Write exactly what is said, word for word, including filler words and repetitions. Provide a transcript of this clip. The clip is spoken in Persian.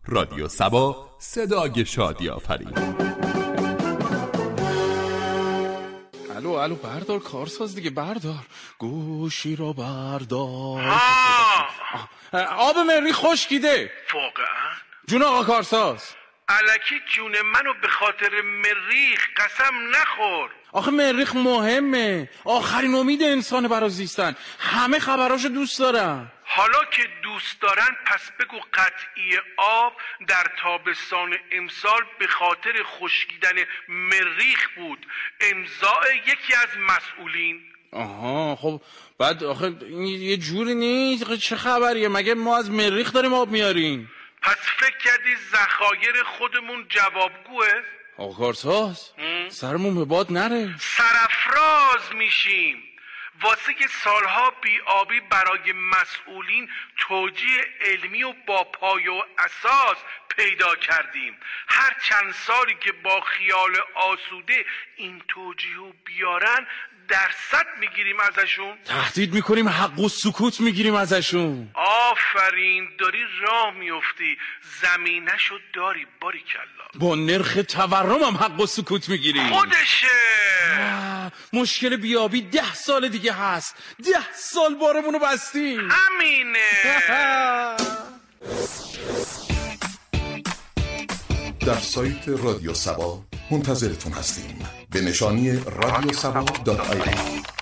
رادیو سبا، صدای شادی آفرین. الو الو بردار کارساز دیگه، بردار گوشی رو بردار. آب مریخ خشکیده واقعا؟ جون آقا کارساز. الکی جون منو به خاطر مریخ قسم نخور. آخه مریخ مهمه، آخرین امید انسان برای زیستن، همه خبراشو دوست دارن. حالا که دوست دارن پس بگو قطعی آب در تابستان امسال به خاطر خشکیدن مریخ بود، امضای یکی از مسئولین. آها خب بعد آخه این یه جوری نیست، چه خبریه؟ مگه ما از مریخ داریم آب میاریم؟ پس فکر کردی ذخایر خودمون جوابگوه؟ آقا کارساز سرمون به باد نره، سرافراز میشیم. واسه که سالها بی‌آبی برای مسئولین توجیه علمی و با پای و اساس پیدا کردیم. هر چند سالی که با خیال آسوده این توجیه رو بیارن درصد میگیریم ازشون، تهدید میکنیم، حق و سکوت میگیریم ازشون. آفرین، داری راه میفتی، زمینشو داری، باریکلا. با نرخ تورم هم حق و سکوت میگیریم. خودشه. مشکل بیابی ده سال دیگه هست، ده سال بارمونو بستیم. همینه. در سایت رادیو سبا منتظرتون هستیم به نشانی رادیو سبا دات آی ای.